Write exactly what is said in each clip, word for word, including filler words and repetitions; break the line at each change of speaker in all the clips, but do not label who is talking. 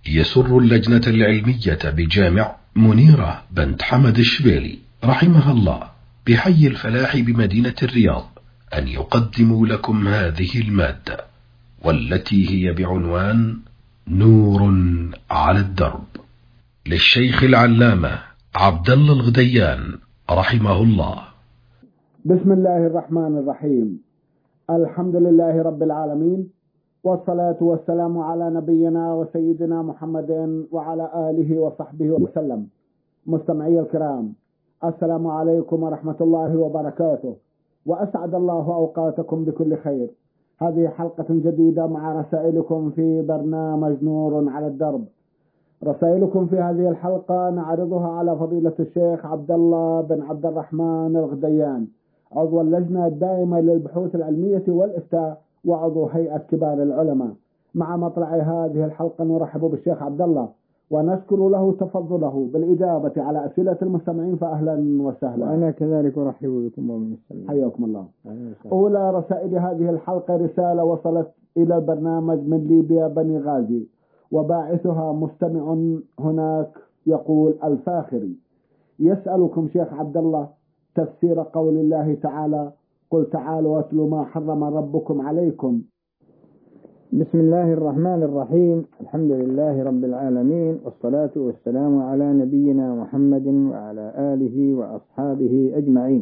يسر اللجنة العلمية بجامع منيرة بنت حمد الشبيلي رحمها الله بحي الفلاح بمدينة الرياض أن يقدموا لكم هذه المادة، والتي هي بعنوان نور على الدرب، للشيخ العلامة عبد الله الغديان رحمه الله.
بسم الله الرحمن الرحيم. الحمد لله رب العالمين، والصلاة والسلام على نبينا وسيدنا محمد وعلى آله وصحبه وسلم. مستمعي الكرام، السلام عليكم ورحمة الله وبركاته، وأسعد الله أوقاتكم بكل خير. هذه حلقة جديدة مع رسائلكم في برنامج نور على الدرب. رسائلكم في هذه الحلقة نعرضها على فضيلة الشيخ عبد الله بن عبد الرحمن الغديان، عضو اللجنة الدائمة للبحوث العلمية والإفتاء وعضو هيئة كبار العلماء. مع مطلع هذه الحلقة نرحب بالشيخ عبد الله ونشكر له تفضله بالإجابة على أسئلة المستمعين، فأهلا وسهلا.
وأنا كذلك أرحب بكم ومن
حياكم الله. أولى رسائل هذه الحلقة رسالة وصلت إلى البرنامج من ليبيا بني غازي، وباعثها مستمع هناك يقول الفاخري، يسألكم شيخ عبد الله تفسير قول الله تعالى: قل تعالوا واتلوا ما حرم ربكم عليكم.
بسم الله الرحمن الرحيم. الحمد لله رب العالمين، والصلاة والسلام على نبينا محمد وعلى آله وأصحابه أجمعين.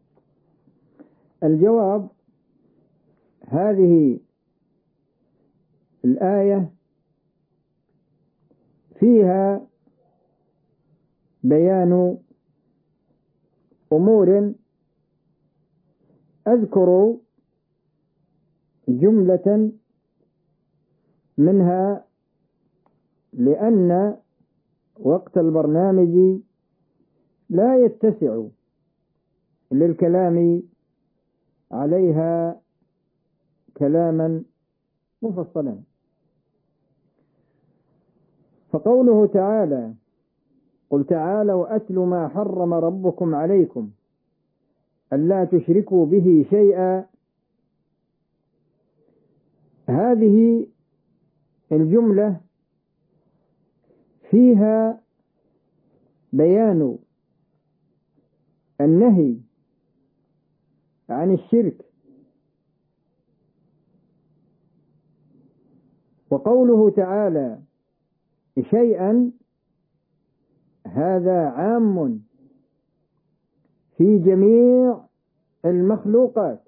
الجواب: هذه الآية فيها بيان أمور، أذكر جملة منها لأن وقت البرنامج لا يتسع للكلام عليها كلاما مفصلا. فقوله تعالى: قل تعالوا أتلوا ما حرم ربكم عليكم ألا تشركوا به شيئا، هذه الجملة فيها بيان النهي عن الشرك. وقوله تعالى شيئا هذا عام في جميع المخلوقات،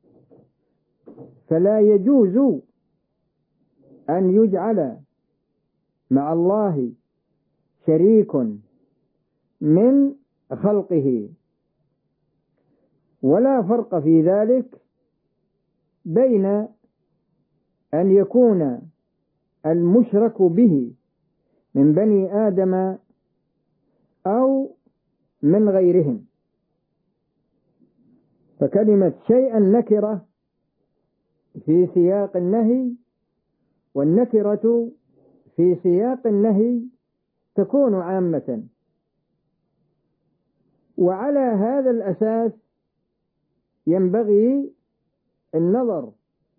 فلا يجوز أن يجعل مع الله شريك من خلقه، ولا فرق في ذلك بين أن يكون المشرك به من بني آدم أو من غيرهم. فكلمة شيئا نكرة في سياق النهي، والنكرة في سياق النهي تكون عامة. وعلى هذا الأساس ينبغي النظر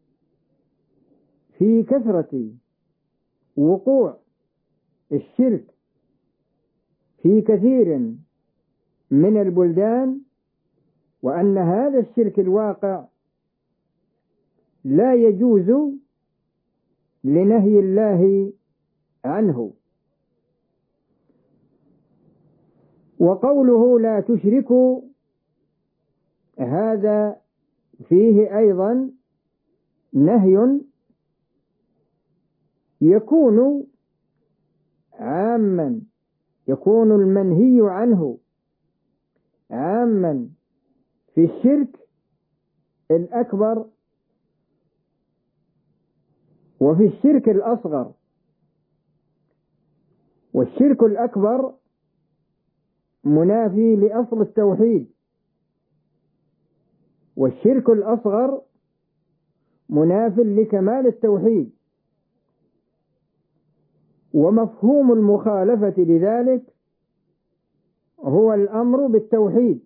في كثرة وقوع الشرك في كثير من البلدان، وأن هذا الشرك الواقع لا يجوز لنهي الله عنه. وقوله لا تشركوا، هذا فيه أيضا نهي يكون عاما، يكون المنهي عنه عاما في الشرك الأكبر وفي الشرك الأصغر. والشرك الأكبر منافي لأصل التوحيد، والشرك الأصغر مناف لكمال التوحيد. ومفهوم المخالفة لذلك هو الأمر بالتوحيد.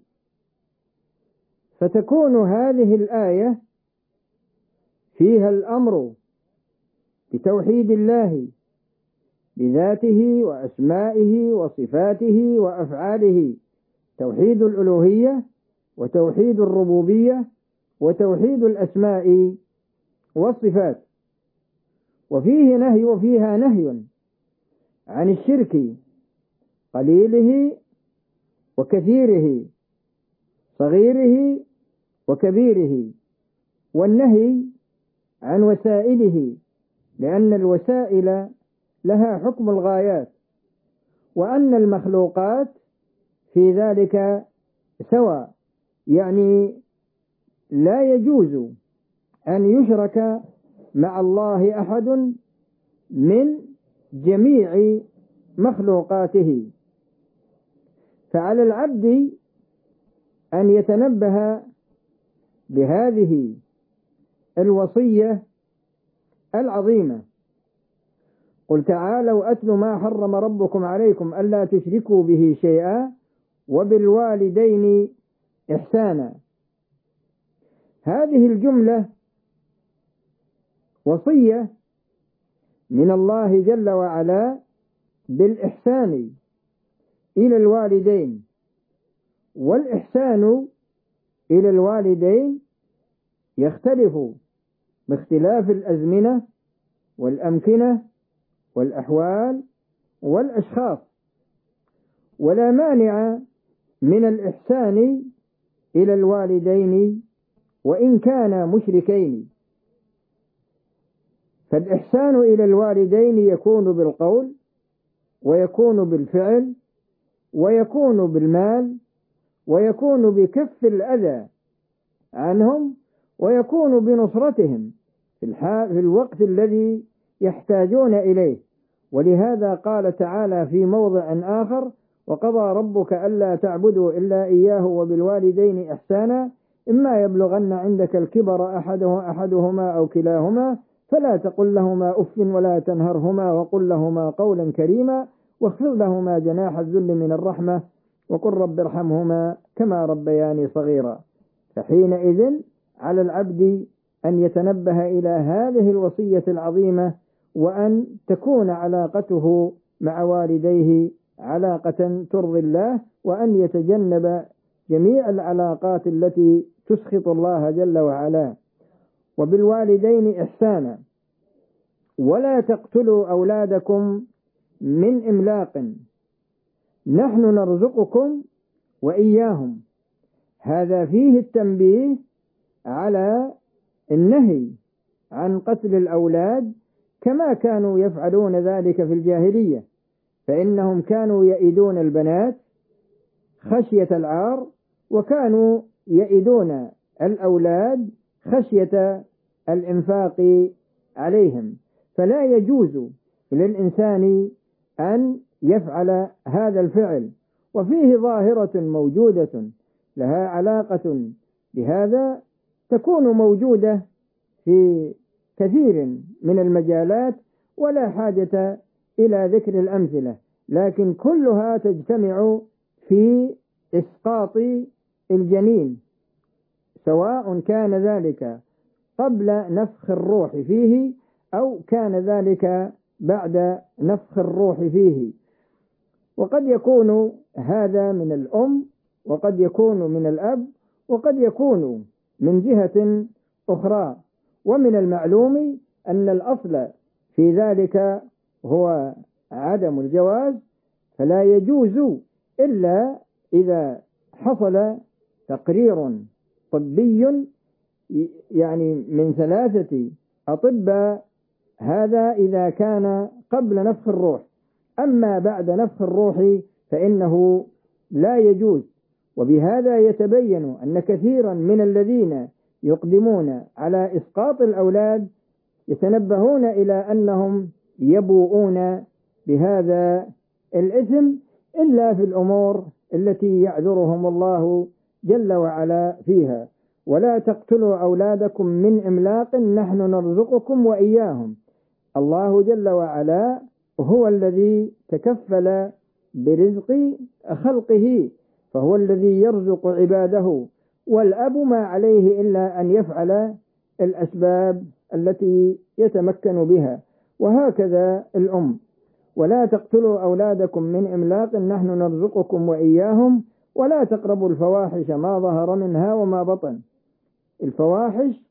فتكون هذه الآية فيها الأمر بتوحيد الله بذاته وأسمائه وصفاته وأفعاله، توحيد الألوهية وتوحيد الربوبية وتوحيد الأسماء والصفات. وفيه نهي وفيها نهي عن الشرك قليله وكثيره، صغيره وكبيره، والنهي عن وسائله، لأن الوسائل لها حكم الغايات، وأن المخلوقات في ذلك سواء، يعني لا يجوز أن يشرك مع الله أحد من جميع مخلوقاته. فعلى العبد أن يتنبه بهذه الوصية العظيمة. قل تعالوا أتل ما حرم ربكم عليكم ألا تشركوا به شيئا وبالوالدين إحسانا. هذه الجملة وصية من الله جل وعلا بالإحسان إلى الوالدين، والإحسان إلى الوالدين يختلف باختلاف الأزمنة والأمكنة والأحوال والأشخاص، ولا مانع من الإحسان إلى الوالدين وإن كانا مشركين. فالإحسان إلى الوالدين يكون بالقول ويكون بالفعل ويكون بالمال ويكون بكف الأذى عنهم ويكون بنصرتهم في الوقت الذي يحتاجون إليه. ولهذا قال تعالى في موضع آخر: وقضى ربك ألا تعبدوا إلا إياه وبالوالدين إحسانا إما يبلغن عندك الكبر أحده أحدهما أو كلاهما فلا تقل لهما أف ولا تنهرهما وقل لهما قولا كريما واخفض لهما جناح الذل من الرحمة وقل رب ارحمهما كما ربياني صغيرا. فحينئذ على العبد أن يتنبه إلى هذه الوصية العظيمة، وأن تكون علاقته مع والديه علاقة ترضي الله، وأن يتجنب جميع العلاقات التي تسخط الله جل وعلا. وبالوالدين إحسانا ولا تقتلوا أولادكم من إملاق نحن نرزقكم وإياهم. هذا فيه التنبيه على النهي عن قتل الأولاد كما كانوا يفعلون ذلك في الجاهلية، فإنهم كانوا يئدون البنات خشية العار، وكانوا يئدون الأولاد خشية الإنفاق عليهم. فلا يجوز للإنسان أن يفعل هذا الفعل. وفيه ظاهرة موجودة لها علاقة بهذا تكون موجودة في كثير من المجالات ولا حاجة إلى ذكر الأمثلة، لكن كلها تجتمع في إسقاط الجنين، سواء كان ذلك قبل نفخ الروح فيه أو كان ذلك بعد نفخ الروح فيه. وقد يكون هذا من الأم وقد يكون من الأب وقد يكون من جهة أخرى. ومن المعلوم أن الأصل في ذلك هو عدم الجواز، فلا يجوز إلا إذا حصل تقرير طبي يعني من ثلاثة أطباء، هذا إذا كان قبل نفخ الروح. أما بعد نفخ الروح فإنه لا يجوز. وبهذا يتبين أن كثيرا من الذين يقدمون على إسقاط الأولاد يتنبهون إلى أنهم يبوؤون بهذا الإثم إلا في الأمور التي يعذرهم الله جل وعلا فيها. ولا تقتلوا أولادكم من إملاق نحن نرزقكم وإياهم. الله جل وعلا هو الذي تكفل برزق خلقه، فهو الذي يرزق عباده، والأب ما عليه إلا أن يفعل الأسباب التي يتمكن بها، وهكذا الأم. ولا تقتلوا أولادكم من إملاق نحن نرزقكم وإياهم ولا تقربوا الفواحش ما ظهر منها وما بطن. الفواحش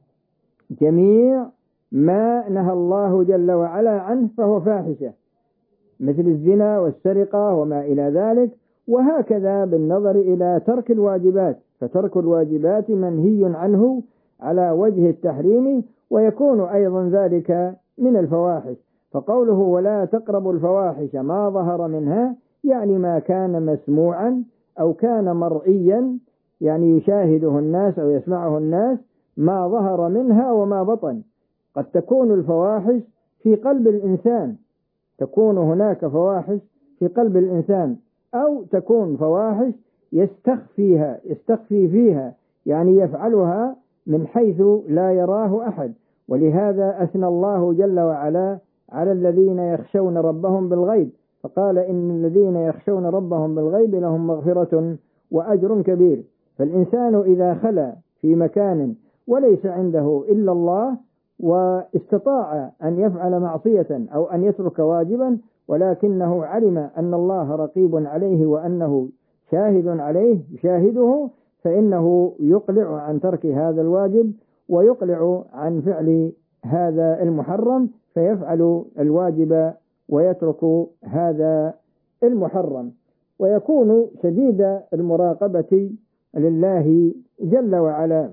جميع ما نهى الله جل وعلا عنه فهو فاحشة، مثل الزنا والسرقة وما إلى ذلك. وهكذا بالنظر إلى ترك الواجبات، فترك الواجبات منهي عنه على وجه التحريم، ويكون أيضا ذلك من الفواحش. فقوله ولا تقربوا الفواحش ما ظهر منها يعني ما كان مسموعا أو كان مرئيا، يعني يشاهده الناس أو يسمعه الناس، ما ظهر منها وما بطن. قد تكون الفواحش في قلب الإنسان، تكون هناك فواحش في قلب الإنسان، أو تكون فواحش يستخفيها يستخفي فيها، يعني يفعلها من حيث لا يراه أحد. ولهذا أثنى الله جل وعلا على الذين يخشون ربهم بالغيب، فقال إن الذين يخشون ربهم بالغيب لهم مغفرة وأجر كبير. فالإنسان إذا خلا في مكان وليس عنده إلا الله واستطاع أن يفعل معصية أو أن يترك واجبا، ولكنه علم أن الله رقيب عليه وأنه شاهد عليه يشاهده، فإنه يقلع عن ترك هذا الواجب ويقلع عن فعل هذا المحرم، فيفعل الواجب ويترك هذا المحرم، ويكون شديد المراقبة لله جل وعلا.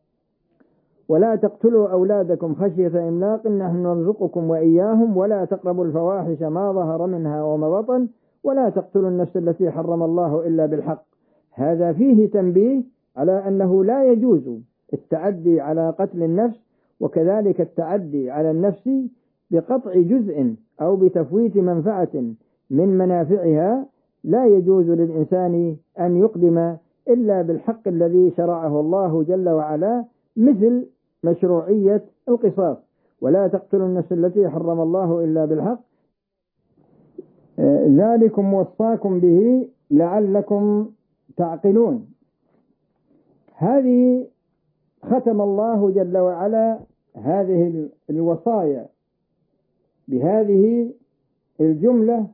ولا تقتلوا أولادكم خشية إملاق نحن نرزقكم وإياهم ولا تقربوا الفواحش ما ظهر منها وما بطن ولا تقتلوا النفس التي حرم الله إلا بالحق. هذا فيه تنبيه على أنه لا يجوز التعدي على قتل النفس، وكذلك التعدي على النفس بقطع جزء أو بتفويت منفعة من منافعها. لا يجوز للإنسان أن يقدم إلا بالحق الذي شرعه الله جل وعلا، مثل مشروعية القصاص. ولا تقتلوا النفس التي حرم الله إلا بالحق ذلكم وصاكم به لعلكم تعقلون. هذه ختم الله جل وعلا هذه الوصايا بهذه الجملة،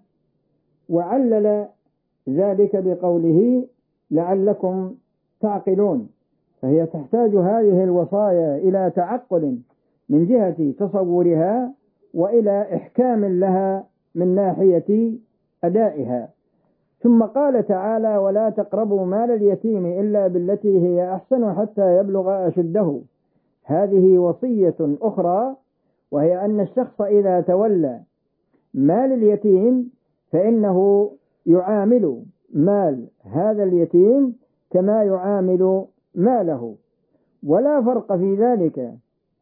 وعلل ذلك بقوله لعلكم تعقلون. فهي تحتاج هذه الوصايا إلى تعقل من جهة تصورها وإلى إحكام لها من ناحية أدائها. ثم قال تعالى ولا تقربوا مال اليتيم إلا بالتي هي أحسن حتى يبلغ أشده. هذه وصية أخرى، وهي أن الشخص إذا تولى مال اليتيم فإنه يعامل مال هذا اليتيم كما يعامل ماله، ولا فرق في ذلك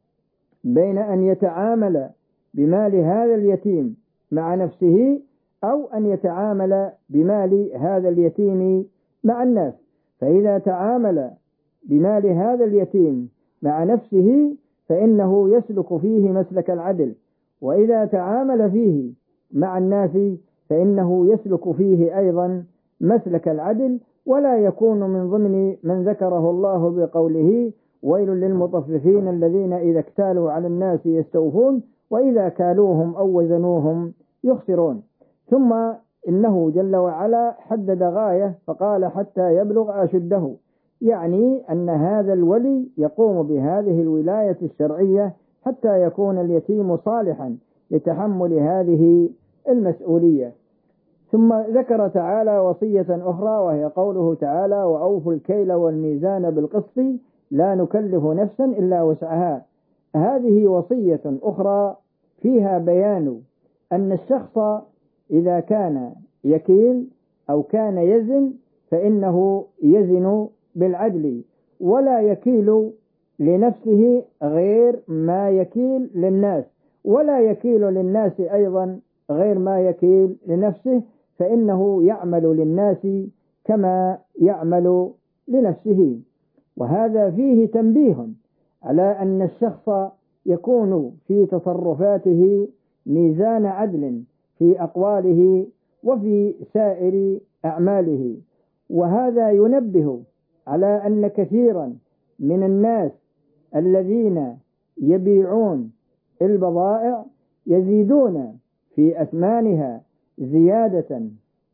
بين أن يتعامل بمال هذا اليتيم مع نفسه أو أن يتعامل بمال هذا اليتيم مع الناس. فإذا تعامل بمال هذا اليتيم مع نفسه فإنه يسلك فيه مسلك العدل، وإذا تعامل فيه مع الناس فإنه يسلك فيه أيضا مسلك العدل، ولا يكون من ضمن من ذكره الله بقوله ويل للمطففين الذين إذا اكتالوا على الناس يستوفون وإذا كالوهم أو وزنوهم يخسرون. ثم إنه جل وعلا حدد غاية فقال حتى يبلغ أشده، يعني أن هذا الولي يقوم بهذه الولاية الشرعية حتى يكون اليتيم صالحا لتحمل هذه المسؤولية. ثم ذكر تعالى وصية أخرى، وهي قوله تعالى وأوفوا الكيل والميزان بالقسط لا نكلف نفسا إلا وسعها. هذه وصية أخرى فيها بيان أن الشخص إذا كان يكيل أو كان يزن فإنه يزن بالعدل، ولا يكيل لنفسه غير ما يكيل للناس، ولا يكيل للناس أيضا غير ما يكيل لنفسه، فإنه يعمل للناس كما يعمل لنفسه. وهذا فيه تنبيه على أن الشخص يكون في تصرفاته ميزان عدل في أقواله وفي سائر أعماله. وهذا ينبه على أن كثيرا من الناس الذين يبيعون البضائع يزيدون في في أثمانها زيادة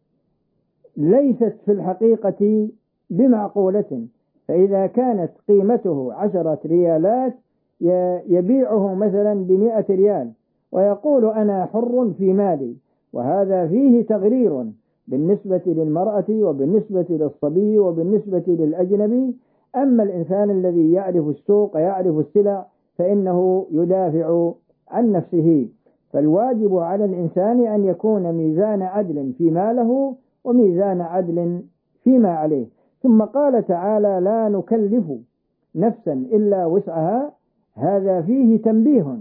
ليست في الحقيقة بمعقولة، فإذا كانت قيمته عشرة ريالات يبيعه مثلا بمئة ريال ويقول أنا حر في مالي، وهذا فيه تغرير بالنسبة للمرأة وبالنسبة للصبي وبالنسبة للأجنبي. أما الإنسان الذي يعرف السوق ويعرف السلع فإنه يدافع عن نفسه. فالواجب على الإنسان أن يكون ميزان عدل في ماله وميزان عدل فيما عليه. ثم قال تعالى لا نكلف نفسا إلا وسعها، هذا فيه تنبيه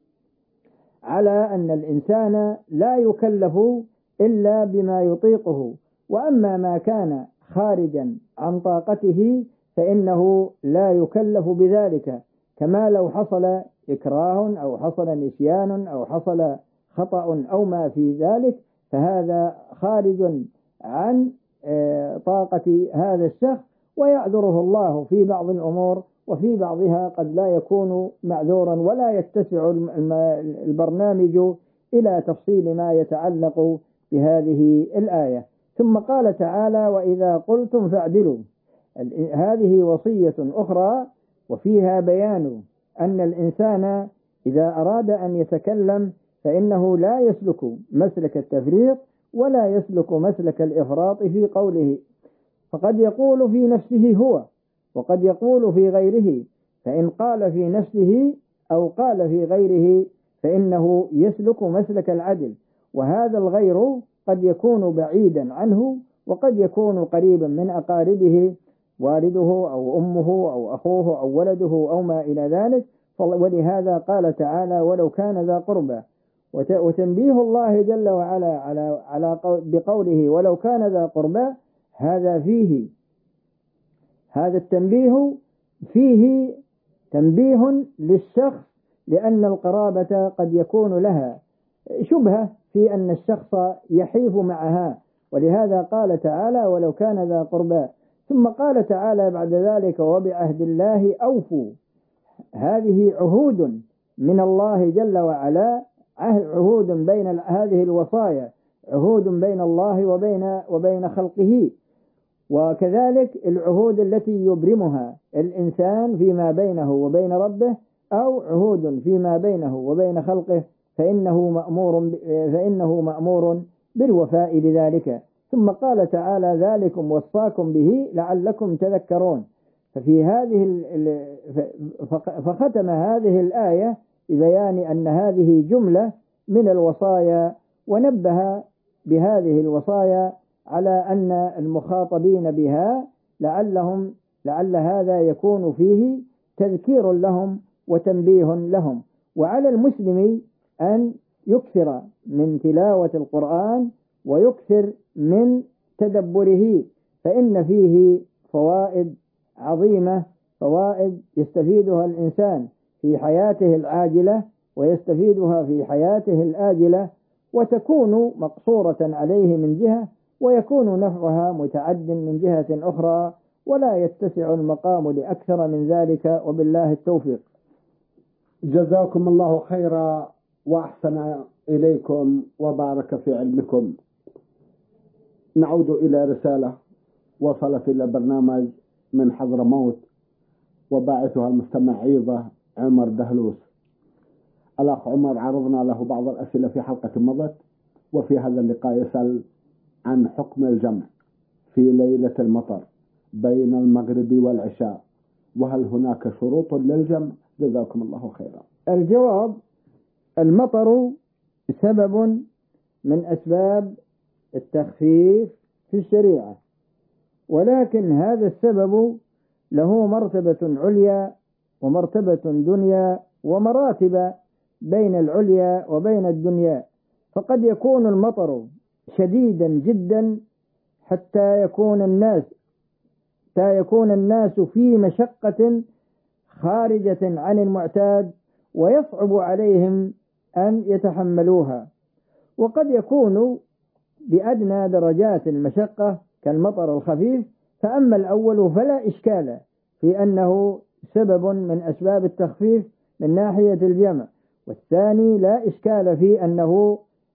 على أن الإنسان لا يكلف إلا بما يطيقه، وأما ما كان خارجا عن طاقته فإنه لا يكلف بذلك، كما لو حصل إكراه أو حصل نسيان أو حصل خطأ أو ما في ذلك، فهذا خارج عن طاقة هذا الشخص ويعذره الله في بعض الأمور، وفي بعضها قد لا يكون معذورا ولا يتسع البرنامج إلى تفصيل ما يتعلق بهذه الآية. ثم قال تعالى وإذا قلتم فاعدلوا، هذه وصية أخرى وفيها بيان أن الإنسان إذا أراد أن يتكلم فإنه لا يسلك مسلك التفريط ولا يسلك مسلك الإفراط في قوله، فقد يقول في نفسه هو وقد يقول في غيره، فإن قال في نفسه أو قال في غيره فإنه يسلك مسلك العدل، وهذا الغير قد يكون بعيدا عنه وقد يكون قريبا من أقاربه، والده أو أمه أو أخوه أو ولده أو ما إلى ذلك. ولهذا قال تعالى ولو كان ذا قربى، وتنبيه الله جل وعلا على على بقوله ولو كان ذا قربى، هذا فيه هذا التنبيه فيه تنبيه للشخص، لأن القرابة قد يكون لها شبهة في أن الشخص يحيف معها، ولهذا قال تعالى ولو كان ذا قربى. ثم قال تعالى بعد ذلك وبعهد الله أوفوا، هذه عهود من الله جل وعلا، عهود بين هذه الوصايا، عهود بين الله وبين وبين خلقه، وكذلك العهود التي يبرمها الإنسان فيما بينه وبين ربه، أو عهود فيما بينه وبين خلقه، فإنه مأمور فإنه مأمور بالوفاء بذلك. ثم قال تعالى ذلكم وصاكم به لعلكم تذكرون. ففي هذه فختم هذه الآية ببيان أن هذه جملة من الوصايا، ونبه بهذه الوصايا على أن المخاطبين بها لعلهم لعل هذا يكون فيه تذكير لهم وتنبيه لهم. وعلى المسلم أن يكثر من تلاوة القرآن ويكثر من تدبره، فإن فيه فوائد عظيمة، فوائد يستفيدها الإنسان في حياته العاجلة ويستفيدها في حياته الآجلة، وتكون مقصورة عليه من جهة ويكون نفعها متعد من جهة أخرى، ولا يتسع المقام لأكثر من ذلك، وبالله التوفيق.
جزاكم الله خيرا وأحسن إليكم وبارك في علمكم. نعود إلى رسالة وصلت إلى برنامج من حضرموت وباعثها المستمع عيضة عمر دهلوس. الأخ عمر عرضنا له بعض الأسئلة في حلقة مضت، وفي هذا اللقاء يسأل عن حكم الجمع في ليلة المطر بين المغرب والعشاء، وهل هناك شروط للجمع؟ جزاكم الله خيرا.
الجواب: المطر سبب من أسباب التخفيف في الشريعة، ولكن هذا السبب له مرتبة عليا ومرتبة دنيا ومراتب بين العليا وبين الدنيا. فقد يكون المطر شديدا جدا حتى يكون الناس حتى يكون الناس في مشقة خارجة عن المعتاد ويصعب عليهم أن يتحملوها، وقد يكون بأدنى درجات المشقة كالمطر الخفيف. فأما الأول فلا إشكال في أنه سبب من أسباب التخفيف من ناحية الجمع، والثاني لا إشكال في أنه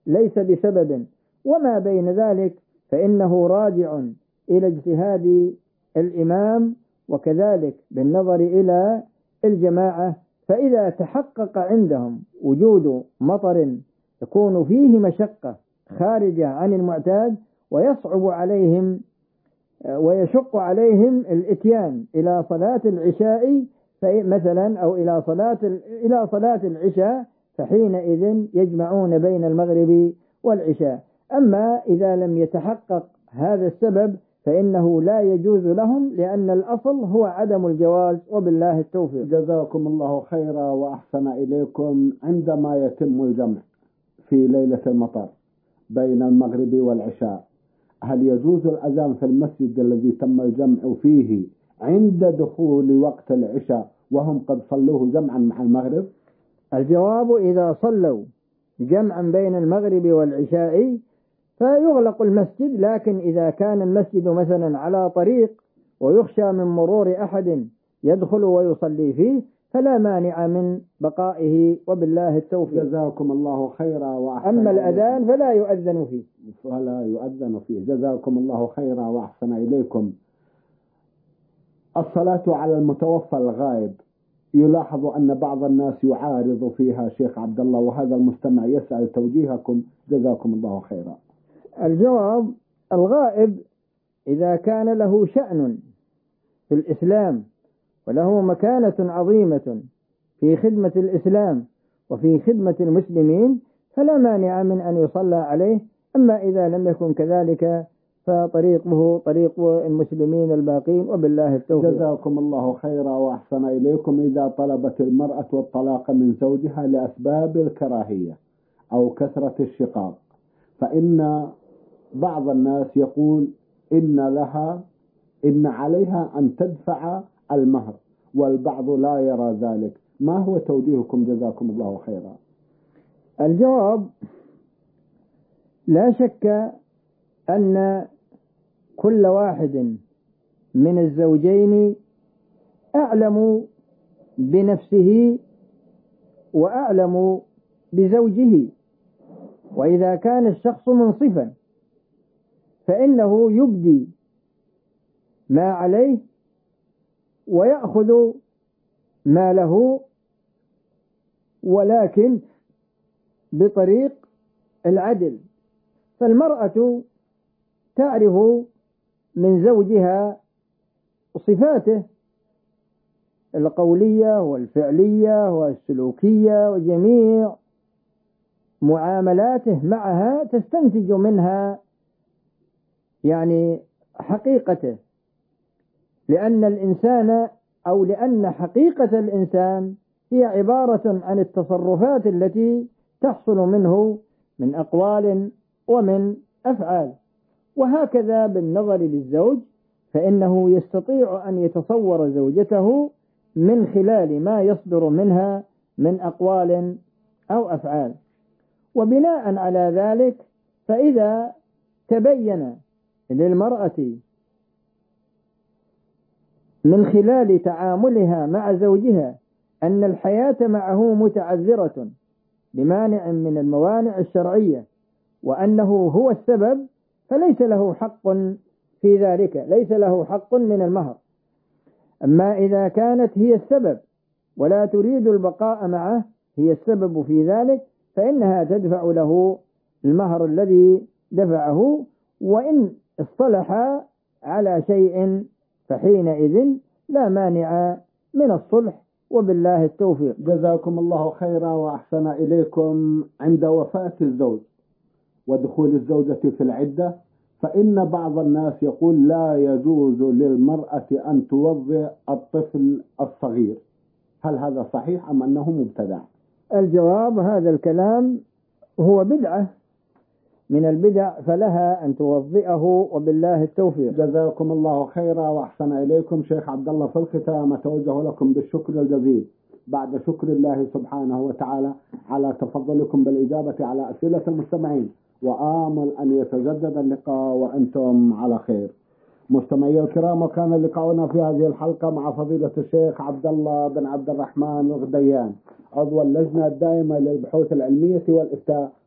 ليس بسبب، وما بين ذلك فإنه راجع إلى اجتهاد الإمام، وكذلك بالنظر إلى الجماعة. فإذا تحقق عندهم وجود مطر يكون فيه مشقة خارجة عن المعتاد ويصعب عليهم ويشق عليهم الإتيان إلى صلاة العشاء مثلا أو إلى صلاة إلى صلاة العشاء، فحينئذ يجمعون بين المغرب والعشاء. أما إذا لم يتحقق هذا السبب فإنه لا يجوز لهم، لأن الأصل هو عدم الجواز، وبالله التوفيق.
جزاكم الله خيرا وأحسن إليكم. عندما يتم الجمع في ليلة المطر بين المغرب والعشاء، هل يجوز الأذان في المسجد الذي تم الجمع فيه عند دخول وقت العشاء وهم قد صلوه جمعا مع المغرب؟
الجواب: إذا صلوا جمعا بين المغرب والعشاء فيغلق المسجد، لكن إذا كان المسجد مثلا على طريق ويخشى من مرور أحد يدخل ويصلي فيه فلا مانع من بقائه، وبالله التوفيق.
جزاكم الله خيرا وأحسن.
أما الأذان فلا يؤذن فيه
فلا يؤذن فيه. جزاكم الله خيرا وأحسن إليكم. الصلاة على المتوفى الغائب، يلاحظ أن بعض الناس يعارض فيها شيخ عبد الله، وهذا المستمع يسأل توجيهكم. جزاكم الله خيرا.
الجواب: الغائب إذا كان له شأن في الإسلام وله مكانة عظيمة في خدمة الإسلام وفي خدمة المسلمين فلا مانع من أن يصلى عليه. أما إذا لم يكن كذلك فطريقه طريق المسلمين الباقين، وبالله التوفيق.
جزاكم الله خيرا وأحسن إليكم. إذا طلبت المرأة الطلاق من زوجها لأسباب الكراهية أو كثرة الشقاق، فإن بعض الناس يقول إن لها إن عليها أن تدفع المهر، والبعض لا يرى ذلك. ما هو توجيهكم؟ جزاكم الله خيرا.
الجواب: لا شك أن كل واحد من الزوجين أعلم بنفسه وأعلم بزوجه، وإذا كان الشخص منصفا فإنه يبدي ما عليه ويأخذ ما له، ولكن بطريق العدل. فالمرأة تعرف من زوجها صفاته القولية والفعلية والسلوكية وجميع معاملاته معها، تستنتج منها يعني حقيقته، لأن الإنسان أو لأن حقيقة الإنسان هي عبارة عن التصرفات التي تحصل منه من أقوال ومن أفعال. وهكذا بالنظر للزوج، فإنه يستطيع أن يتصور زوجته من خلال ما يصدر منها من أقوال أو أفعال. وبناء على ذلك فإذا تبين للمرأة من خلال تعاملها مع زوجها أن الحياة معه متعذرة بمانع من الموانع الشرعية وأنه هو السبب، فليس له حق في ذلك، ليس له حق من المهر. أما إذا كانت هي السبب ولا تريد البقاء معه، هي السبب في ذلك، فإنها تدفع له المهر الذي دفعه، وإن اصطلح على شيء فحينئذ لا مانع من الصلح، وبالله التوفيق.
جزاكم الله خيرا وأحسن إليكم. عند وفاة الزوج ودخول الزوجة في العدة، فإن بعض الناس يقول لا يجوز للمرأة أن توضع الطفل الصغير. هل هذا صحيح أم أنه مبتدع؟
الجواب: هذا الكلام هو بدعة من البدع، فلها أن توضئه، وبالله التوفيق.
جزاكم الله خيرا وأحسن إليكم. شيخ عبد الله، في الختام أتوجه لكم بالشكر الجزيل بعد شكر الله سبحانه وتعالى على تفضلكم بالإجابة على أسئلة المستمعين، وآمل أن يتجدد اللقاء وأنتم على خير. مستمعي الكرام، وكان لقاؤنا في هذه الحلقة مع فضيلة الشيخ عبد الله بن عبد الرحمن الغديان، عضو اللجنة الدائمة للبحوث العلمية والإفتاء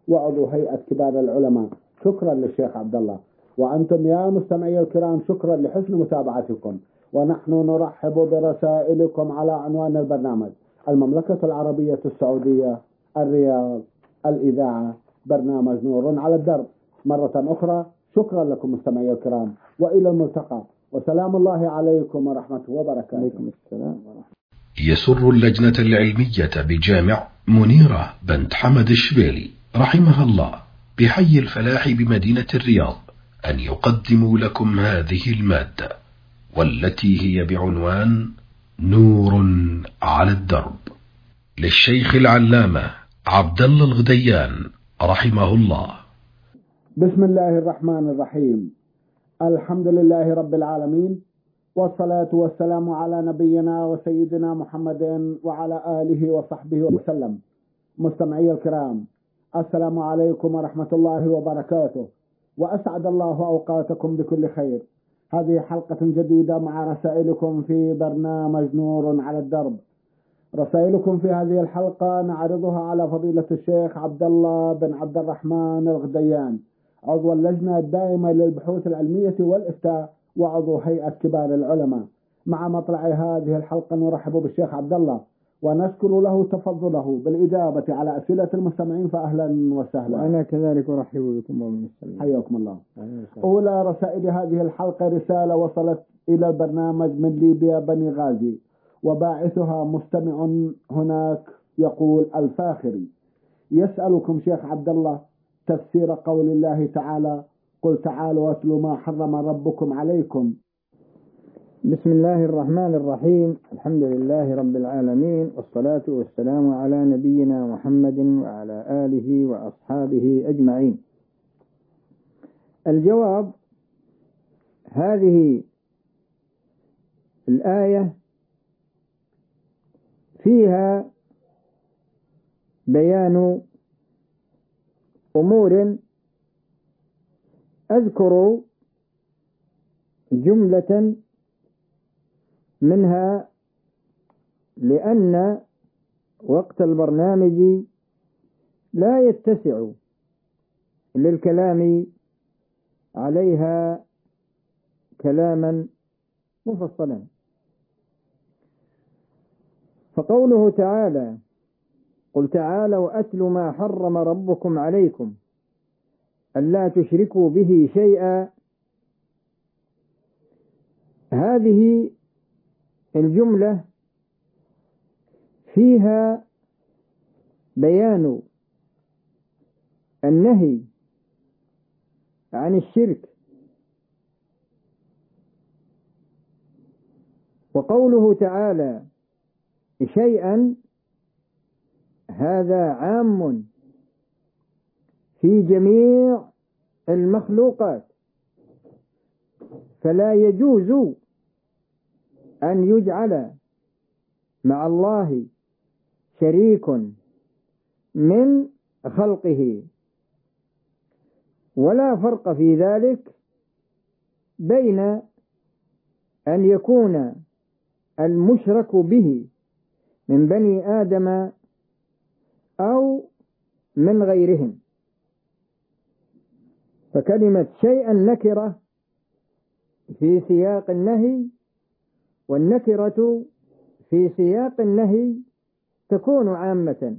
وعضو هيئة كبار العلماء. شكرا للشيخ عبد الله. وأنتم يا مستمعي الكرام شكرا لحسن متابعتكم، ونحن نرحب برسائلكم على عنوان البرنامج: المملكة العربية السعودية، الرياض، الإذاعة، برنامج نور على الدرب. مرة أخرى شكرا لكم مستمعي الكرام، وإلى الملتقى، وسلام الله عليكم ورحمته وبركاته.
عليكم السلام ورحمة.
يسر اللجنة العلمية بجامع منيرة بنت حمد الشبيلي رحمها الله بحي الفلاح بمدينة الرياض أن يقدموا لكم هذه المادة، والتي هي بعنوان نور على الدرب، للشيخ العلامة عبد الله الغديان رحمه الله.
بسم الله الرحمن الرحيم. الحمد لله رب العالمين، والصلاة والسلام على نبينا وسيدنا محمد وعلى آله وصحبه وسلم. مستمعي الكرام، السلام عليكم ورحمة الله وبركاته، وأسعد الله أوقاتكم بكل خير. هذه حلقة جديدة مع رسائلكم في برنامج نور على الدرب. رسائلكم في هذه الحلقة نعرضها على فضيلة الشيخ عبد الله بن عبد الرحمن الغديان، عضو اللجنة الدائمة للبحوث العلمية والإفتاء وعضو هيئة كبار العلماء. مع مطلع هذه الحلقة نرحب بالشيخ عبد الله ونشكر له تفضله بالإجابة على أسئلة المستمعين، فأهلا وسهلا.
وأنا كذلك أرحب بكم ومن السلام.
حياكم الله. أولى رسائل هذه الحلقة رسالة وصلت إلى البرنامج من ليبيا بني غازي، وباعثها مستمع هناك يقول: الفاخري يسألكم شيخ عبد الله تفسير قول الله تعالى: قل تعالوا واتلوا ما حرم ربكم عليكم.
بسم الله الرحمن الرحيم. الحمد لله رب العالمين، والصلاة والسلام على نبينا محمد وعلى آله وأصحابه أجمعين. الجواب: هذه الآية فيها بيان أمور، أذكر جملة منها لأن وقت البرنامج لا يتسع للكلام عليها كلاما مفصلا. فقوله تعالى: قل تعالوا أتلوا ما حرم ربكم عليكم ألا تشركوا به شيئا، هذه الجملة فيها بيان النهي عن الشرك. وقوله تعالى شيئا هذا عام في جميع المخلوقات، فلا يجوز أن يجعل مع الله شريك من خلقه، ولا فرق في ذلك بين أن يكون المشرك به من بني آدم أو من غيرهم. فكلمة شيئا نكرة في سياق النهي، والنكرة في سياق النهي تكون عامة.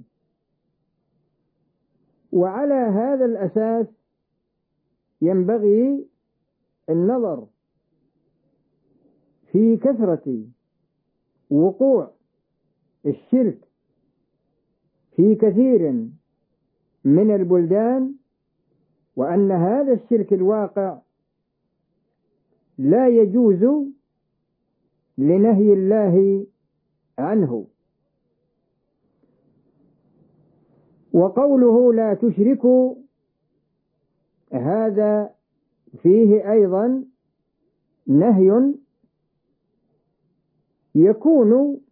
وعلى هذا الأساس ينبغي النظر في كثرة وقوع الشرك في كثير من البلدان، وأن هذا الشرك الواقع لا يجوز لنهي الله عنه. وقوله لا تشركوا هذا فيه أيضا نهي يكون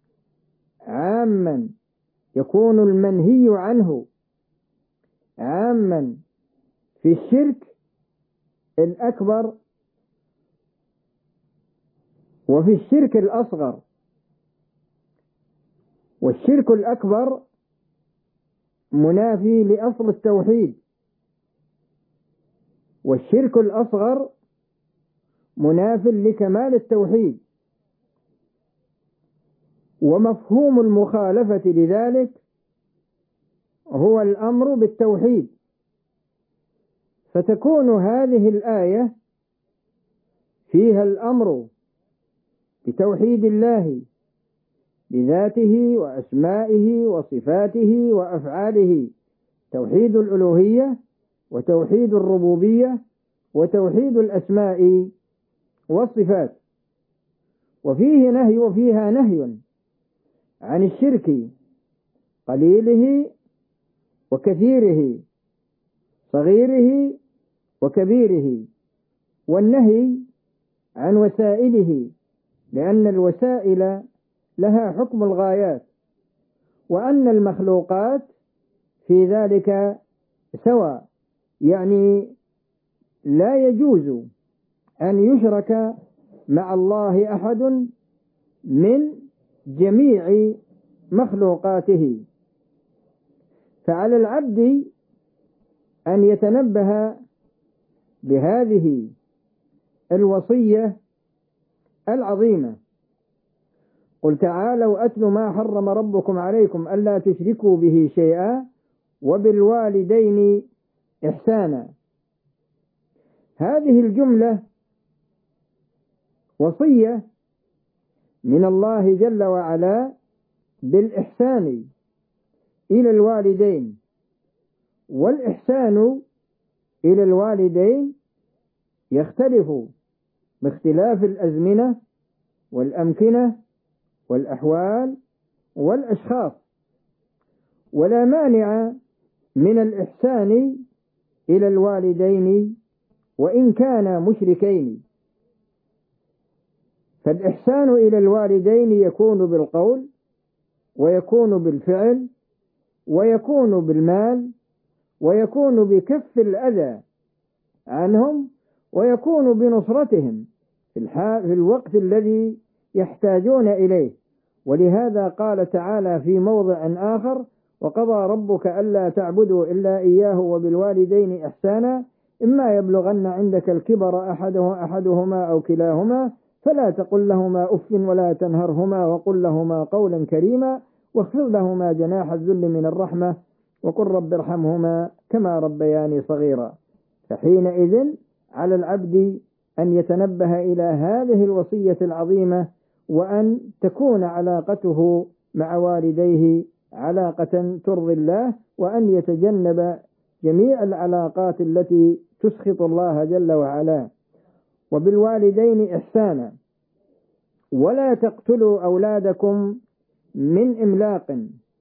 عاما، يكون المنهي عنه عاما في الشرك الأكبر وفي الشرك الأصغر. والشرك الأكبر منافي لأصل التوحيد، والشرك الأصغر مناف لكمال التوحيد. ومفهوم المخالفة لذلك هو الأمر بالتوحيد، فتكون هذه الآية فيها الأمر بتوحيد الله بذاته وأسمائه وصفاته وأفعاله، توحيد الألوهية وتوحيد الربوبية وتوحيد الأسماء والصفات. وفيه نهي وفيها نهي عن الشرك قليله وكثيره، صغيره وكبيره، والنهي عن وسائله، لأن الوسائل لها حكم الغايات، وأن المخلوقات في ذلك سواء، يعني لا يجوز أن يشرك مع الله أحد من جميع مخلوقاته. فعلى العبد أن يتنبه بهذه الوصية العظيمة. قل تعالوا أتل ما حرم ربكم عليكم ألا تشركوا به شيئا وبالوالدين إحسانا. هذه الجملة وصية من الله جل وعلا بالإحسان إلى الوالدين، والإحسان إلى الوالدين يختلف باختلاف الأزمنة والأمكنة والأحوال والأشخاص، ولا مانع من الإحسان إلى الوالدين وإن كانا مشركين. فالإحسان إلى الوالدين يكون بالقول، ويكون بالفعل، ويكون بالمال، ويكون بكف الأذى عنهم، ويكون بنصرتهم في الوقت الذي يحتاجون إليه. ولهذا قال تعالى في موضع آخر: وقضى ربك ألا تعبدوا إلا إياه وبالوالدين إحسانا إما يبلغن عندك الكبر أحده أحدهما أو كلاهما فلا تقل لهما أف ولا تنهرهما وقل لهما قولا كريما واخفض لهما جناح الذل من الرحمة وقل رب ارحمهما كما ربياني صغيرا. فحينئذ على العبد أن يتنبه إلى هذه الوصية العظيمة، وأن تكون علاقته مع والديه علاقة ترضي الله، وأن يتجنب جميع العلاقات التي تسخط الله جل وعلا. وبالوالدين إحسانا ولا تقتلوا أولادكم من إملاق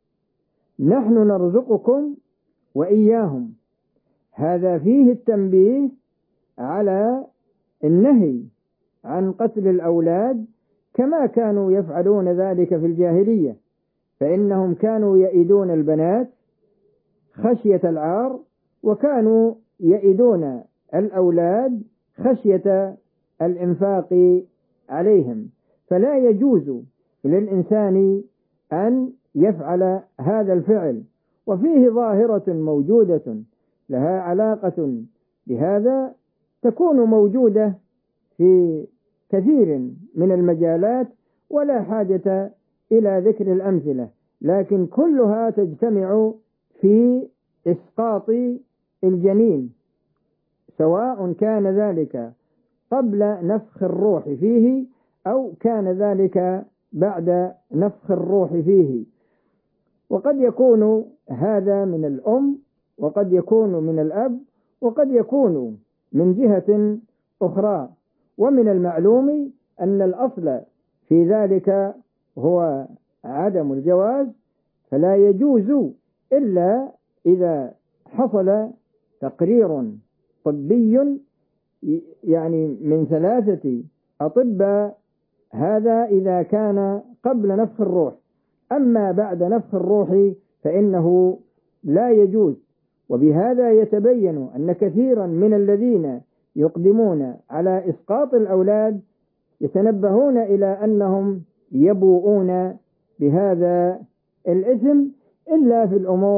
نحن نرزقكم وإياهم. هذا فيه التنبيه على النهي عن قتل الأولاد كما كانوا يفعلون ذلك في الجاهلية، فإنهم كانوا يئدون البنات خشية العار، وكانوا يئدون الأولاد خشية الإنفاق عليهم. فلا يجوز للإنسان أن يفعل هذا الفعل. وفيه ظاهرة موجودة لها علاقة بهذا تكون موجودة في كثير من المجالات ولا حاجة إلى ذكر الأمثلة، لكن كلها تجتمع في إسقاط الجنين، سواء كان ذلك قبل نفخ الروح فيه أو كان ذلك بعد نفخ الروح فيه. وقد يكون هذا من الأم، وقد يكون من الأب، وقد يكون من جهة أخرى. ومن المعلوم أن الأصل في ذلك هو عدم الجواز، فلا يجوز إلا إذا حصل تقرير طبي يعني من ثلاثة أطباء، هذا إذا كان قبل نفخ الروح. أما بعد نفخ الروح فإنه لا يجوز. وبهذا يتبين أن كثيرا من الذين يقدمون على إسقاط الأولاد يتنبهون إلى أنهم يبوؤون بهذا الإثم إلا في الأمور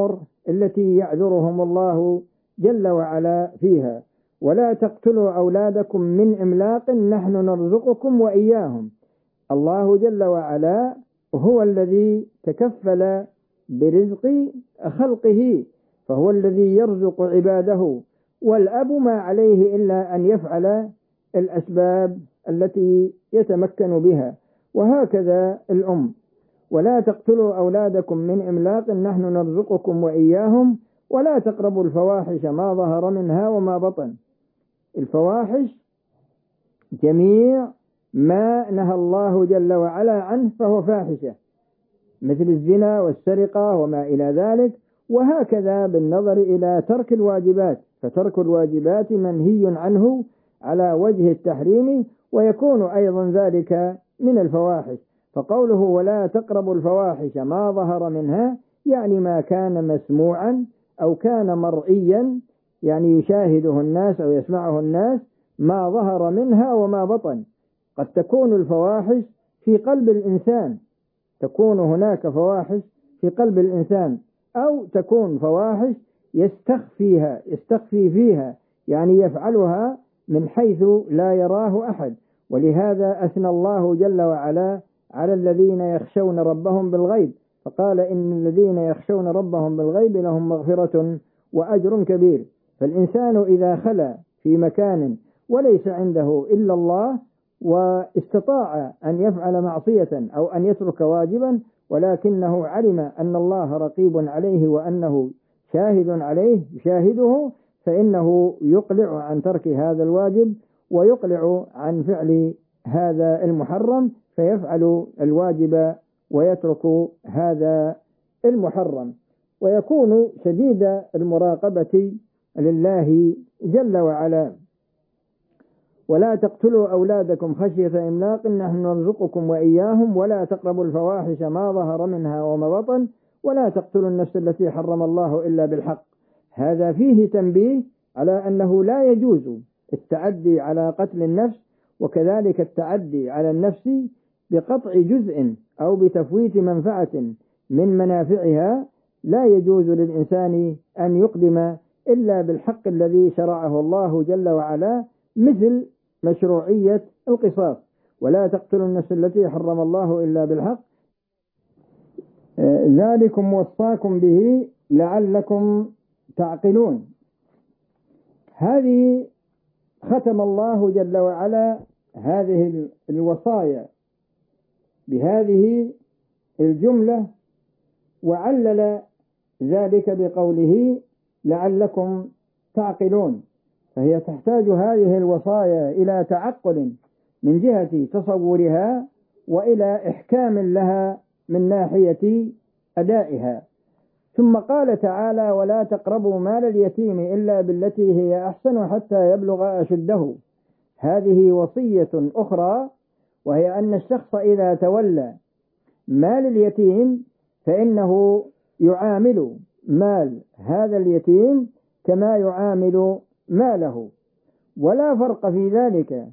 التي يعذرهم الله جل وعلا فيها. ولا تقتلوا أولادكم من إملاق نحن نرزقكم وإياهم. الله جل وعلا هو الذي تكفل برزق خلقه، فهو الذي يرزق عباده، والأب ما عليه إلا أن يفعل الأسباب التي يتمكن بها، وهكذا الأم. ولا تقتلوا أولادكم من إملاق نحن نرزقكم وإياهم ولا تقربوا الفواحش ما ظهر منها وما بطن. الفواحش جميع ما نهى الله جل وعلا عنه فهو فاحشة، مثل الزنا والسرقة وما إلى ذلك. وهكذا بالنظر إلى ترك الواجبات، فترك الواجبات منهي عنه على وجه التحريم، ويكون أيضا ذلك من الفواحش. فقوله ولا تقربوا الفواحش ما ظهر منها يعني ما كان مسموعا أو كان مرئيا، يعني يشاهده الناس أو يسمعه الناس، ما ظهر منها وما بطن. قد تكون الفواحش في قلب الإنسان، تكون هناك فواحش في قلب الإنسان، أو تكون فواحش يستخفيها يستخفي فيها، يعني يفعلها من حيث لا يراه أحد. ولهذا أثنى الله جل وعلا على الذين يخشون ربهم بالغيب، فقال إن الذين يخشون ربهم بالغيب لهم مغفرة وأجر كبير. فالإنسان إذا خلا في مكان وليس عنده إلا الله واستطاع أن يفعل معصية أو أن يترك واجبا، ولكنه علم أن الله رقيب عليه وأنه شاهد عليه يشاهده، فإنه يقلع عن ترك هذا الواجب ويقلع عن فعل هذا المحرم، فيفعل الواجب ويترك هذا المحرم، ويكون شديد المراقبة لله جل وعلا. ولا تقتلوا أولادكم خشية إملاق نحن نرزقكم وإياهم ولا تقربوا الفواحش ما ظهر منها وما بطن ولا تقتلوا النفس التي حرم الله إلا بالحق. هذا فيه تنبيه على أنه لا يجوز التعدي على قتل النفس، وكذلك التعدي على النفس بقطع جزء أو بتفويت منفعة من منافعها. لا يجوز للإنسان أن يقدم إلا بالحق الذي شرعه الله جل وعلا، مثل مشروعية القصاص. ولا تقتلوا النفس التي حرم الله إلا بالحق ذلكم وصاكم به لعلكم تعقلون. هذه ختم الله جل وعلا هذه الوصايا بهذه الجملة، وعلل ذلك بقوله لعلكم تعقلون. فهي تحتاج هذه الوصايا إلى تعقل من جهة تصورها وإلى إحكام لها من ناحية أدائها. ثم قال تعالى ولا تقربوا مال اليتيم إلا بالتي هي أحسن حتى يبلغ أشده. هذه وصية أخرى، وهي أن الشخص إذا تولى مال اليتيم فإنه يعامل مال هذا اليتيم كما يعامل ماله، ولا فرق في ذلك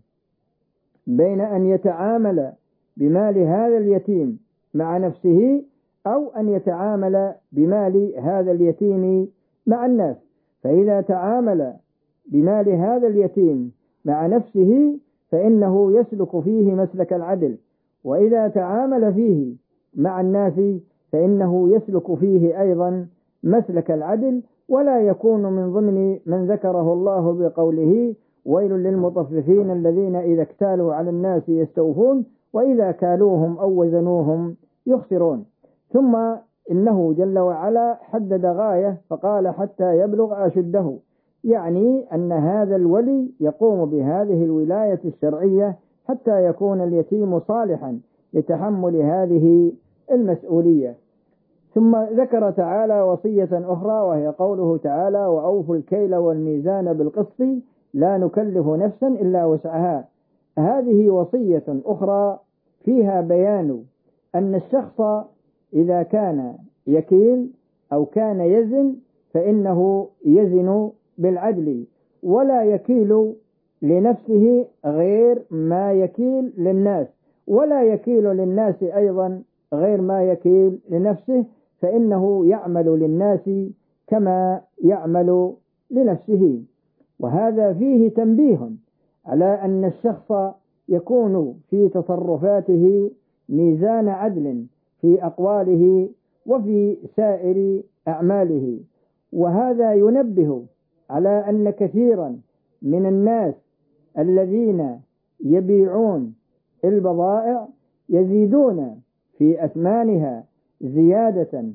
بين أن يتعامل بمال هذا اليتيم مع نفسه أو أن يتعامل بمال هذا اليتيم مع الناس. فإذا تعامل بمال هذا اليتيم مع نفسه فإنه يسلك فيه مسلك العدل، وإذا تعامل فيه مع الناس فإنه يسلك فيه أيضا مسلك العدل، ولا يكون من ضمن من ذكره الله بقوله ويل للمطففين الذين إذا اكتالوا على الناس يستوفون وإذا كالوهم أو وزنوهم يخسرون. ثم إنه جل وعلا حدد غاية فقال حتى يبلغ أشده، يعني أن هذا الولي يقوم بهذه الولاية الشرعية حتى يكون اليتيم صالحا لتحمل هذه المسؤولية. ثم ذكر تعالى وصية أخرى، وهي قوله تعالى وأوفوا الكيل والميزان بالقسط لا نكلف نفسا إلا وسعها. هذه وصية أخرى فيها بيان أن الشخص إذا كان يكيل أو كان يزن فإنه يزن بالعدل، ولا يكيل لنفسه غير ما يكيل للناس، ولا يكيل للناس أيضا غير ما يكيل لنفسه، فإنه يعمل للناس كما يعمل لنفسه. وهذا فيه تنبيه على أن الشخص يكون في تصرفاته ميزان عدل في أقواله وفي سائر أعماله. وهذا ينبه على أن كثيرا من الناس الذين يبيعون البضائع يزيدون في أثمانها زيادة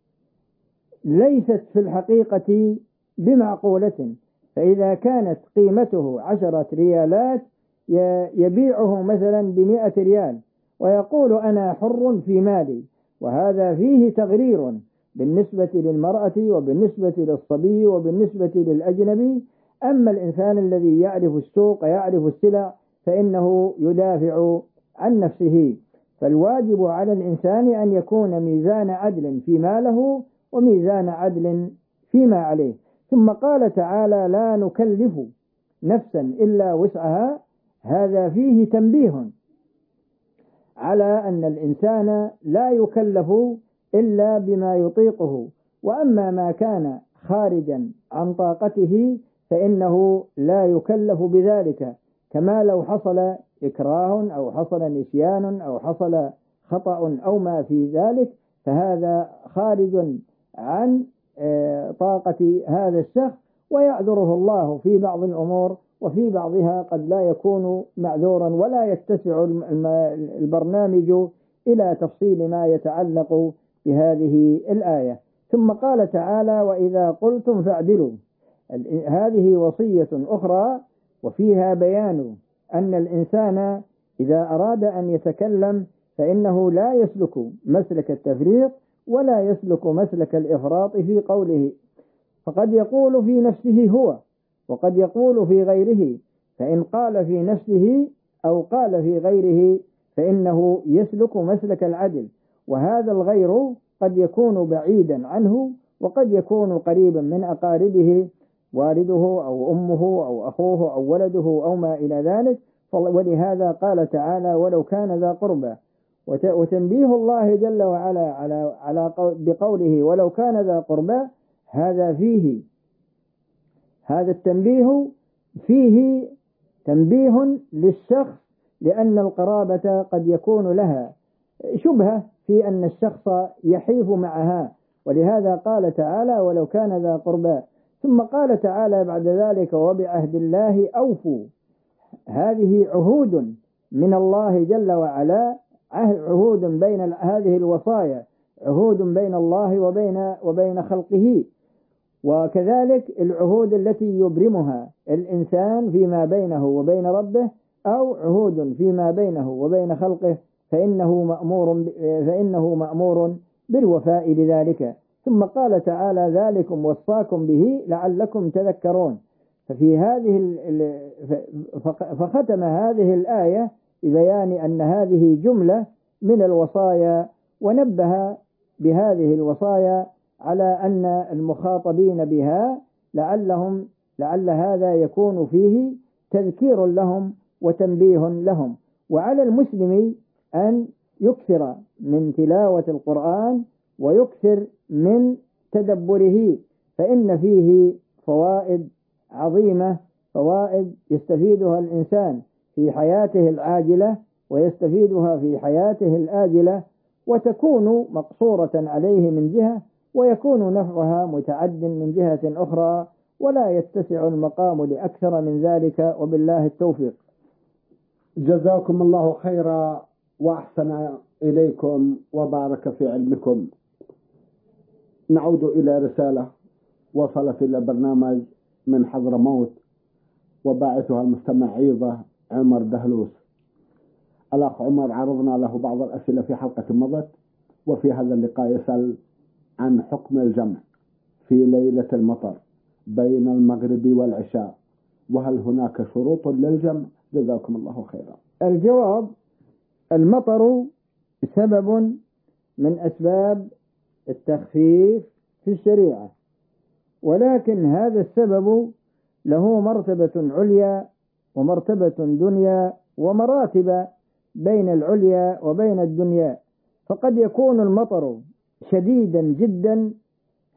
ليست في الحقيقة بمعقولة. فإذا كانت قيمته عشرة ريالات يبيعه مثلا بمئة ريال ويقول أنا حر في مالي، وهذا فيه تغرير بالنسبة للمرأة وبالنسبة للصبي وبالنسبة للأجنبي. أما الإنسان الذي يعرف السوق ويعرف السلع فإنه يدافع عن نفسه. فالواجب على الإنسان أن يكون ميزان عدل في ماله وميزان عدل فيما عليه. ثم قال تعالى لا نكلف نفسا إلا وسعها. هذا فيه تنبيه على أن الإنسان لا يكلف إلا بما يطيقه، وأما ما كان خارجا عن طاقته فإنه لا يكلف بذلك، كما لو حصل إكراه أو حصل نسيان أو حصل خطأ أو ما في ذلك، فهذا خارج عن طاقة هذا الشخص ويعذره الله في بعض الأمور، وفي بعضها قد لا يكون معذورا ولا يتسع البرنامج إلى تفصيل ما يتعلق بهذه الآية. ثم قال تعالى وإذا قلتم فاعدلوا. هذه وصية أخرى وفيها بيان أن الإنسان إذا أراد أن يتكلم فإنه لا يسلك مسلك التفريط ولا يسلك مسلك الإفراط في قوله، فقد يقول في نفسه هو وقد يقول في غيره، فإن قال في نفسه أو قال في غيره فإنه يسلك مسلك العدل. وهذا الغير قد يكون بعيدا عنه وقد يكون قريبا من أقاربه، والده أو أمه أو أخوه أو ولده أو ما إلى ذلك. ولهذا قال تعالى ولو كان ذا قربى. وتنبيه الله جل وعلا على على بقوله ولو كان ذا قربى، هذا فيه هذا التنبيه فيه تنبيه للشخص، لأن القرابة قد يكون لها شبهة في أن الشخص يحيف معها، ولهذا قال تعالى ولو كان ذا قربى. ثم قال تعالى بعد ذلك وبعهد الله أوفوا. هذه عهود من الله جل وعلا، عهود بين هذه الوصايا، عهود بين الله وبين وبين خلقه، وكذلك العهود التي يبرمها الإنسان فيما بينه وبين ربه، أو عهود فيما بينه وبين خلقه، فإنه مأمور فإنه مأمور بالوفاء بذلك. ثم قال تعالى ذلكم وصاكم به لعلكم تذكرون. ففي هذه فختم هذه الآية ببيان أن هذه جملة من الوصايا، ونبه بهذه الوصايا على أن المخاطبين بها لعلهم لعل هذا يكون فيه تذكير لهم وتنبيه لهم. وعلى المسلم أن يكثر من تلاوة القرآن ويكثر من تدبره، فإن فيه فوائد عظيمة، فوائد يستفيدها الإنسان في حياته العاجلة ويستفيدها في حياته الآجلة، وتكون مقصورة عليه من جهة ويكون نفعها متعد من جهة أخرى، ولا يتسع المقام لأكثر من ذلك، وبالله التوفيق.
جزاكم الله خيرا وأحسن إليكم وبارك في علمكم. نعود إلى رسالة وصلت إلى برنامج من حضرموت وباعثها المستمع عيضة عمر دهلوس. الأخ عمر عرضنا له بعض الأسئلة في حلقة مضت، وفي هذا اللقاء يسأل عن حكم الجمع في ليلة المطر بين المغرب والعشاء، وهل هناك شروط للجمع؟ جزاكم الله خيرا.
الجواب: المطر سبب من أسباب التخفيف في الشريعة، ولكن هذا السبب له مرتبة عليا ومرتبة دنيا ومراتب بين العليا وبين الدنيا. فقد يكون المطر شديدا جدا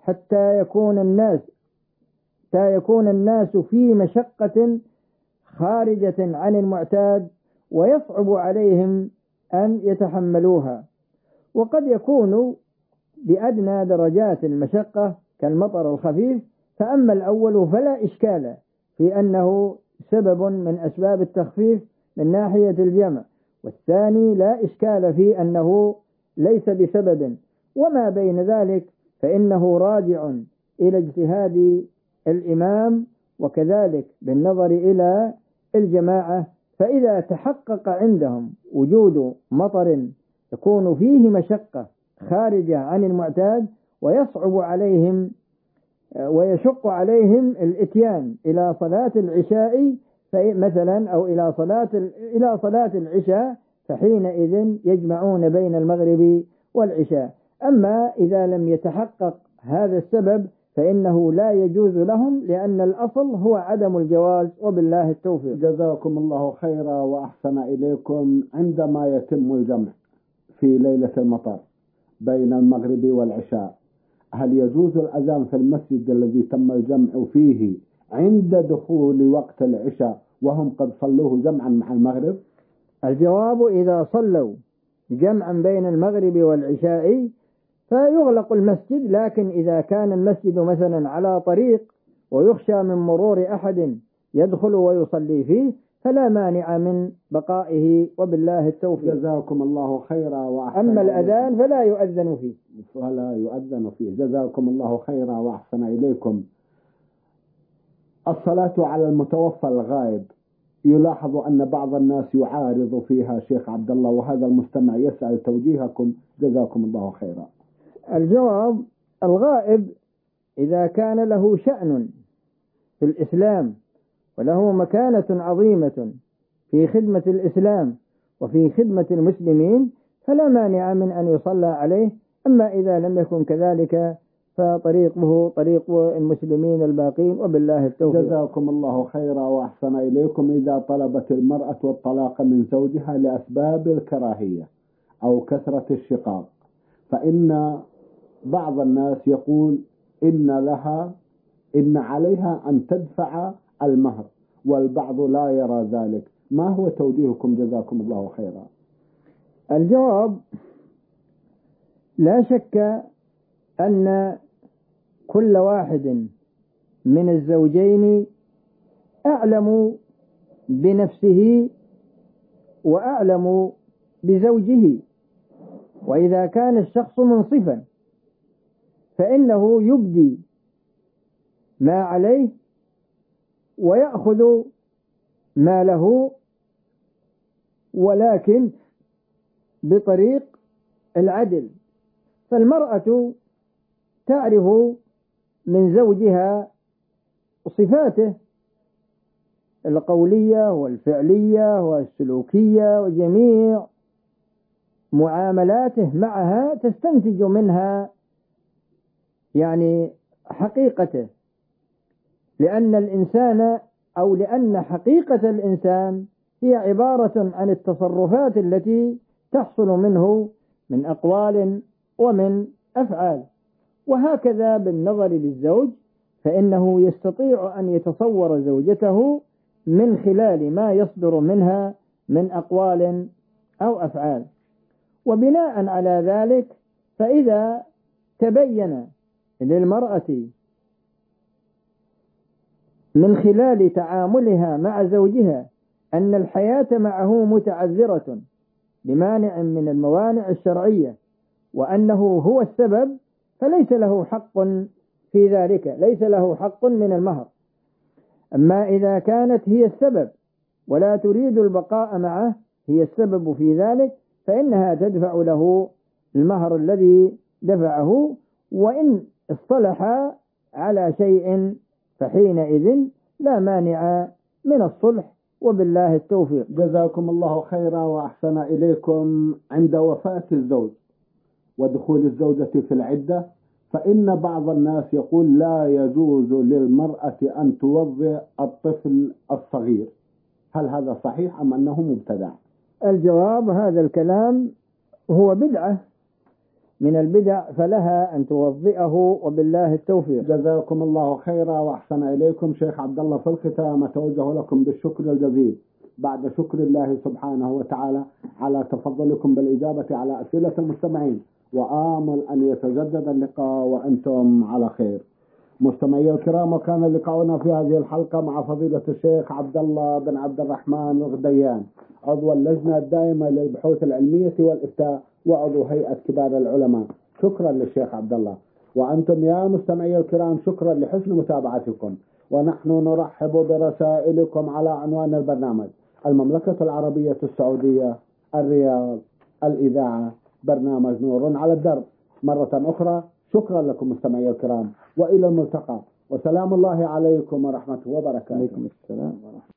حتى يكون الناس حتى يكون الناس في مشقة خارجة عن المعتاد ويصعب عليهم أن يتحملوها. وقد يكون بأدنى درجات المشقة كالمطر الخفيف، فأما الأول فلا إشكال في أنه سبب من أسباب التخفيف من ناحية الجمع، والثاني لا إشكال في أنه ليس بسبب، وما بين ذلك فإنه راجع إلى اجتهاد الإمام، وكذلك بالنظر إلى الجماعة. فإذا تحقق عندهم وجود مطر يكون فيه مشقة خارجة عن المعتاد ويصعب عليهم ويشق عليهم الإتيان إلى صلاة العشاء مثلا أو إلى صلاة إلى صلاة العشاء، فحينئذ يجمعون بين المغرب والعشاء. أما إذا لم يتحقق هذا السبب فإنه لا يجوز لهم، لأن الأصل هو عدم الجواز، وبالله التوفيق.
جزاكم الله خيرا وأحسن إليكم. عندما يتم الجمع في ليلة المطر بين المغرب والعشاء، هل يجوز الأذان في المسجد الذي تم الجمع فيه عند دخول وقت العشاء وهم قد صلوه جمعا مع المغرب؟
الجواب: إذا صلوا جمعا بين المغرب والعشاء فيغلق المسجد، لكن إذا كان المسجد مثلا على طريق ويخشى من مرور أحد يدخل ويصلي فيه فلا مانع من بقائه، وبالله التوفيق.
جزاكم الله خيرا وأحسن.
أما الأذان فلا يؤذن فيه
فلا يؤذن فيه. جزاكم الله خيرا وأحسن إليكم. الصلاة على المتوفى الغائب، يلاحظ أن بعض الناس يعارض فيها شيخ عبد الله، وهذا المستمع يسأل توجيهكم. جزاكم الله خيرا.
الجواب: الغائب إذا كان له شأن في الإسلام وله مكانة عظيمة في خدمة الإسلام وفي خدمة المسلمين فلا مانع من أن يصلى عليه. أما إذا لم يكن كذلك فطريقه طريق المسلمين الباقين، وبالله التوفيق.
جزاكم الله خيرا وأحسن إليكم. إذا طلبت المرأة الطلاق من زوجها لأسباب الكراهية أو كثرة الشقاق، فإن بعض الناس يقول إن لها إن عليها أن تدفع المهر، والبعض لا يرى ذلك. ما هو توجيهكم؟ جزاكم الله خيرا.
الجواب: لا شك أن كل واحد من الزوجين أعلم بنفسه وأعلم بزوجه، وإذا كان الشخص منصفا فإنه يبدي ما عليه ويأخذ ما له، ولكن بطريق العدل. فالمرأة تعرف من زوجها صفاته القولية والفعلية والسلوكية وجميع معاملاته معها، تستنتج منها يعني حقيقته، لأن الإنسان أو لأن حقيقة الإنسان هي عبارة عن التصرفات التي تحصل منه من أقوال ومن أفعال. وهكذا بالنظر للزوج، فإنه يستطيع أن يتصور زوجته من خلال ما يصدر منها من أقوال أو أفعال. وبناء على ذلك فإذا تبين للمرأة من خلال تعاملها مع زوجها أن الحياة معه متعذرة بمانع من الموانع الشرعية وأنه هو السبب، فليس له حق في ذلك، ليس له حق من المهر. أما إذا كانت هي السبب ولا تريد البقاء معه، هي السبب في ذلك، فإنها تدفع له المهر الذي دفعه، وإن اصطلح على شيء فحينئذ لا مانع من الصلح، وبالله التوفيق.
جزاكم الله خيرا وأحسن إليكم. عند وفاة الزوج ودخول الزوجة في العدة، فإن بعض الناس يقول لا يجوز للمرأة أن توضع الطفل الصغير. هل هذا صحيح أم أنه مبتدع؟
الجواب: هذا الكلام هو بدعة، من البدع فلها أن توضئه، وبالله التوفيق.
جزاكم الله خيرا وأحسن إليكم شيخ عبد الله. في الختام أتوجه لكم بالشكر الجزيل بعد شكر الله سبحانه وتعالى على تفضلكم بالإجابة على أسئلة المستمعين، وآمل أن يتجدد اللقاء وأنتم على خير. مستمعي الكرام، وكان لقاؤنا في هذه الحلقة مع فضيلة الشيخ عبد الله بن عبد الرحمن الغديان، عضو اللجنة الدائمة للبحوث العلمية والإفتاء وعضو هيئة كبار العلماء. شكرا للشيخ عبد الله. وأنتم يا مستمعي الكرام شكرا لحسن متابعتكم، ونحن نرحب برسائلكم على عنوان البرنامج: المملكة العربية السعودية، الرياض، الإذاعة، برنامج نور على الدرب. مرة أخرى شكرا لكم مستمعي الكرام، وإلى الملتقى، وسلام الله عليكم ورحمة وبركاته.
عليكم السلام ورحمة